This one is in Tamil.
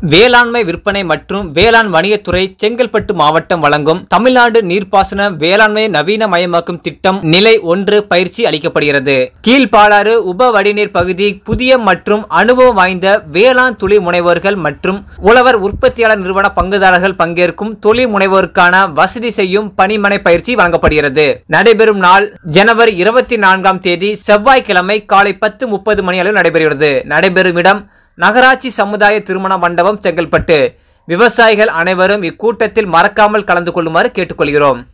வேளாண்மை விற்பனை மற்றும் வேளாண் வணிகத்துறை செங்கல்பட்டு மாவட்டம் வழங்கும் தமிழ்நாடு நீர்ப்பாசன வேளாண்மை நவீனமயமாக்கும் திட்டம் நிலை 1 பயிற்சி அளிக்கப்படுகிறது. கீழ்பாலாறு உப வடிநீர் பகுதி புதிய மற்றும் அனுபவம் வாய்ந்த வேளாண் தொழில் முனைவோர்கள் மற்றும் உழவர் உற்பத்தியாளர் நிறுவன பங்குதாரர்கள் பங்கேற்கும் தொழில் முனைவோருக்கான வசதி செய்யும் பணிமனை பயிற்சி வழங்கப்படுகிறது. நடைபெறும் நாள் ஜனவரி 24ஆம் தேதி செவ்வாய்க்கிழமை காலை 10:30 மணி அளவில் நடைபெறுகிறது. நடைபெறும் இடம் நகராட்சி சமுதாய திருமண மண்டபம் செங்கல்பட்டு. விவசாயிகள் அனைவரும் இக்கூட்டத்தில் மறக்காமல் கலந்து கொள்ளுமாறு கேட்டுக்கொள்கிறோம்.